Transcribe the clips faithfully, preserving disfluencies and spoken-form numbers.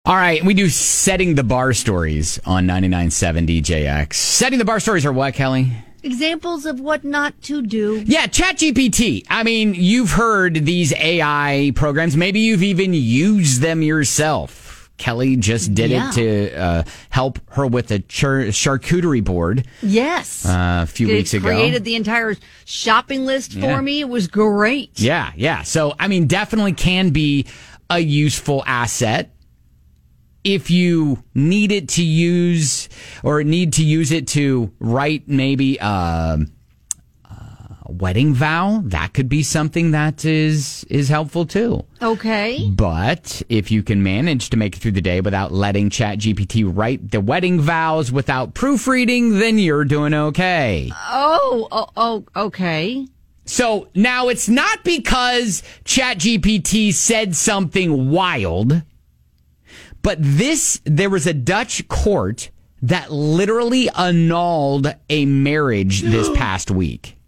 All right, we do Setting the Bar stories on ninety-nine point seven D J X. Setting the Bar stories are what, Kelly? Examples of what not to do. Yeah, ChatGPT. I mean, you've heard these A I programs. Maybe you've even used them yourself. Kelly just did Yeah. it to uh, help her with a char- charcuterie board. Yes. Uh, a few it weeks ago. created the entire shopping list Yeah. for me. It was great. Yeah, yeah. So, I mean, definitely can be a useful asset. If you need it to use or need to use it to write maybe a, a wedding vow, that could be something that is is helpful too. Okay. But if you can manage to make it through the day without letting ChatGPT write the wedding vows without proofreading, then you're doing okay. Oh, oh, oh okay. So now it's not because ChatGPT said something wild. But this, there was a Dutch court that literally annulled a marriage this past week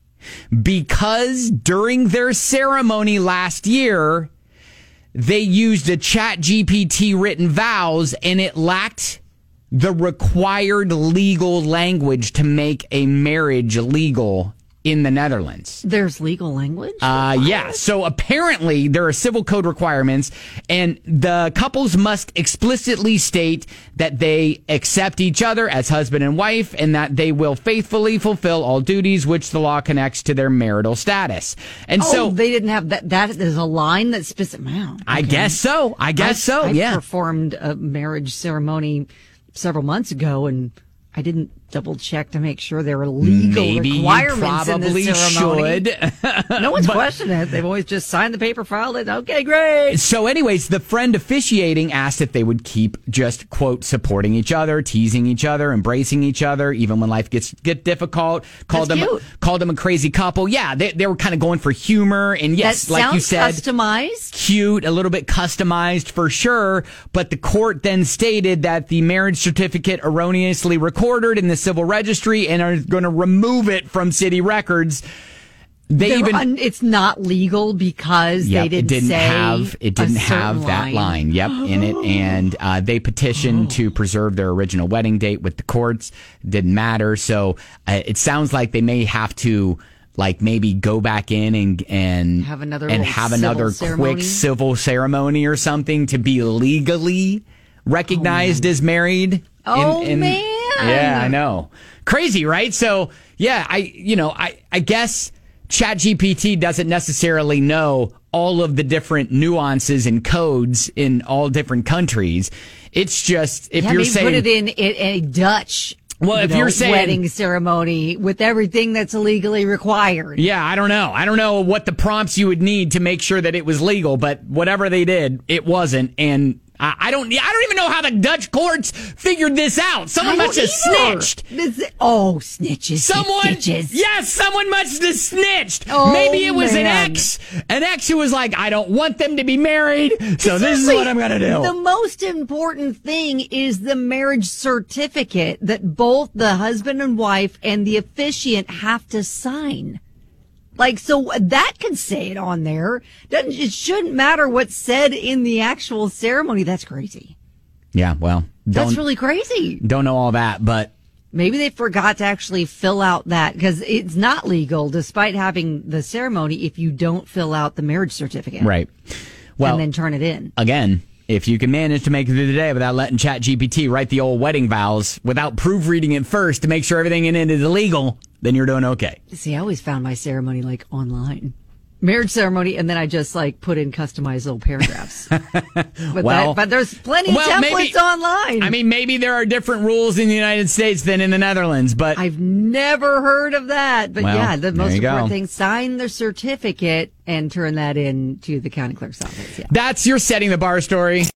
because during their ceremony last year, they used a ChatGPT written vows and it lacked the required legal language to make a marriage legal in the Netherlands. There's legal language? Uh, yeah. So apparently there are civil code requirements and the couples must explicitly state that they accept each other as husband and wife and that they will faithfully fulfill all duties which the law connects to their marital status. And oh, so they didn't have that. That is a line that's specific. Wow, okay. I guess so. I guess I, so. I yeah. performed a marriage ceremony several months ago and I didn't double check to make sure there were legal Maybe requirements you probably in the ceremony. should. No one's questioning it. They've always just signed the paper, filed it. Okay, great. So anyways, the friend officiating asked if they would keep just, quote, supporting each other, teasing each other, embracing each other, even when life gets get difficult. Called That's them cute. called them a crazy couple. Yeah, they, they were kind of going for humor. And yes, that like you said, customized. cute, a little bit customized for sure. But the court then stated that the marriage certificate erroneously recorded in the civil registry and are going to remove it from city records. They They're even un, it's not legal because Yep, they didn't, it didn't say have it didn't a certain have that line. line. Yep, in it, and uh, they petitioned Oh. to preserve their original wedding date with the courts. Didn't matter. So uh, it sounds like they may have to like maybe go back in and and Have another and little have civil another ceremony? quick civil ceremony or something to be legally recognized as married. Oh, in, in, man. Yeah, I know. Crazy, right? So yeah, I you know I I guess ChatGPT doesn't necessarily know all of the different nuances and codes in all different countries. It's just if Yeah, you're maybe saying put it in, in a Dutch Well, you if know, you're saying- wedding ceremony with everything that's legally required. yeah, I don't know. I don't know what the prompts you would need to make sure that it was legal, but whatever they did, it wasn't. And I, I don't, I don't even know how the Dutch courts figured this out. Someone I must have don't either. snitched. This- oh, snitches. Someone, snitches. yes, someone must have snitched. Oh, Maybe it was man. an ex, an ex who was like, I don't want them to be married, so this is Seriously, what I'm gonna do. The most important thing is the marriage certificate that both the husband and wife and the officiant have to sign. Like, so that can say it on there. Doesn't, it shouldn't matter what's said in the actual ceremony. That's crazy. Yeah, well, don't That's really crazy. don't know all that, but Maybe they forgot to actually fill out that because it's not legal despite having the ceremony if you don't fill out the marriage certificate. right. Well, and then turn it in. again, if you can manage to make it through the day without letting ChatGPT write the old wedding vows, without proofreading it first to make sure everything in it is illegal, then you're doing okay. See, I always found my ceremony like online. Marriage ceremony, and then I just like put in customized little paragraphs. But, Well- that, but there's plenty of well, templates maybe- online. I mean, maybe there are different rules in the United States than in the Netherlands, but I've never heard of that. But Well, yeah, the there most you go. important thing, sign the certificate and turn that in to the county clerk's office. Yeah. that's your Setting the Bar story.